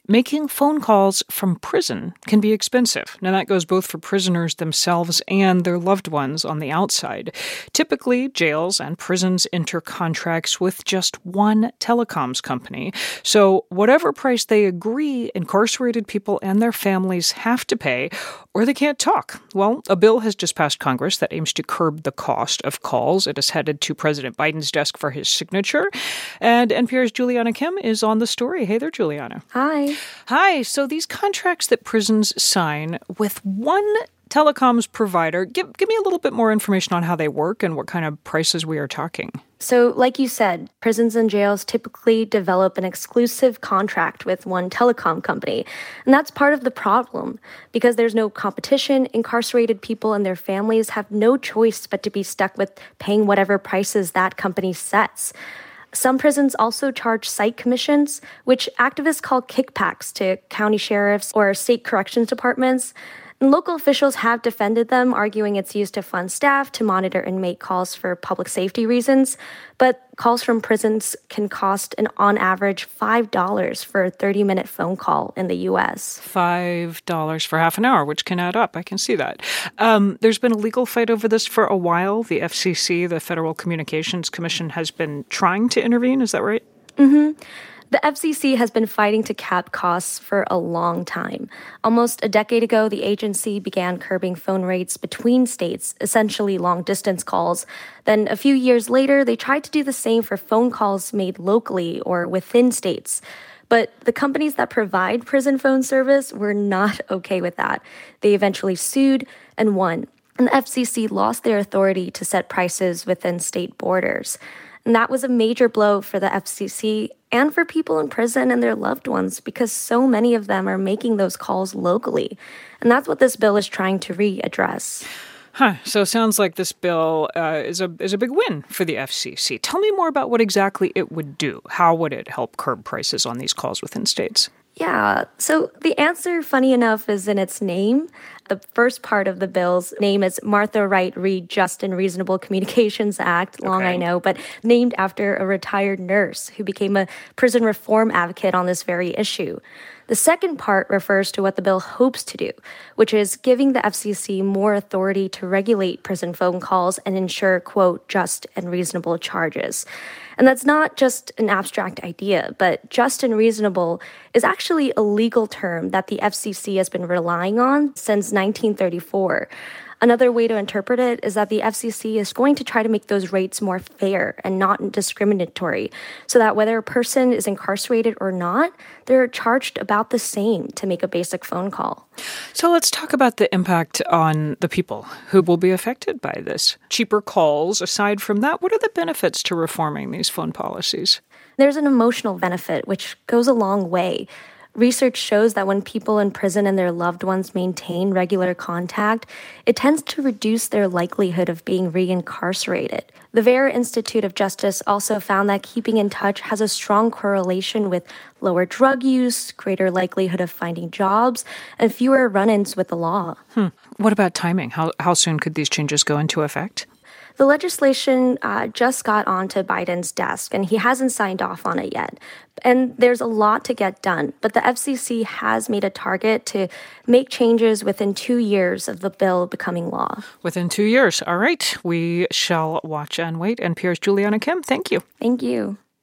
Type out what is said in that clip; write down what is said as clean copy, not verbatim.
making phone calls from prison can be expensive. Now, that goes both for prisoners themselves and their loved ones on the outside. Typically, jails and prisons enter contracts with just one telecoms company. So whatever price they agree, incarcerated people and their families have to pay, or they can't talk. Well, a bill has just passed Congress that aims to curb the cost of calls. It is headed to President Biden's desk for his signature. And NPR's Juliana Kim is on the story. Hey there, Juliana. Hi. Hi. So these contracts that prisons sign with one telecoms provider, give me a little bit more information on how they work and what kind of prices we are talking. So, like you said, prisons and jails typically develop an exclusive contract with one telecom company. And that's part of the problem. Because there's no competition, incarcerated people and their families have no choice but to be stuck with paying whatever prices that company sets. Some prisons also charge site commissions, which activists call kickbacks to county sheriffs or state corrections departments. And local officials have defended them, arguing it's used to fund staff to monitor inmate calls for public safety reasons. But calls from prisons can cost on average $5 for a 30-minute phone call in the U.S. $5 for half an hour, which can add up. I can see that. There's been a legal fight over this for a while. The FCC, the Federal Communications Commission, has been trying to intervene. Is that right? Mm-hmm. The FCC has been fighting to cap costs for a long time. Almost a decade ago, the agency began curbing phone rates between states, essentially long-distance calls. Then a few years later, they tried to do the same for phone calls made locally or within states. But the companies that provide prison phone service were not okay with that. They eventually sued and won. And the FCC lost their authority to set prices within state borders. And that was a major blow for the FCC and for people in prison and their loved ones because so many of them are making those calls locally. And that's what this bill is trying to readdress. So it sounds like this bill is a big win for the FCC. Tell me more about what exactly it would do. How would it help curb prices on these calls within states? Yeah, so the answer, funny enough, is in its name. The first part of the bill's name is Martha Wright Reed Just and Reasonable Communications Act, long I know, but named after a retired nurse who became a prison reform advocate on this very issue. The second part refers to what the bill hopes to do, which is giving the FCC more authority to regulate prison phone calls and ensure, quote, just and reasonable charges. And that's not just an abstract idea, but just and reasonable is actually a legal term that the FCC has been relying on since 1934. Another way to interpret it is that the FCC is going to try to make those rates more fair and not discriminatory, so that whether a person is incarcerated or not, they're charged about the same to make a basic phone call. So let's talk about the impact on the people who will be affected by this. Cheaper calls. Aside from that, what are the benefits to reforming these phone policies? There's an emotional benefit, which goes a long way. Research shows that when people in prison and their loved ones maintain regular contact, it tends to reduce their likelihood of being reincarcerated. The Vera Institute of Justice also found that keeping in touch has a strong correlation with lower drug use, greater likelihood of finding jobs, and fewer run-ins with the law. What about timing? How soon could these changes go into effect? The legislation just got onto Biden's desk, and he hasn't signed off on it yet. And there's a lot to get done, but the FCC has made a target to make changes within 2 years of the bill becoming law. Within 2 years. All right. We shall watch and wait. NPR's Juliana Kim, thank you. Thank you.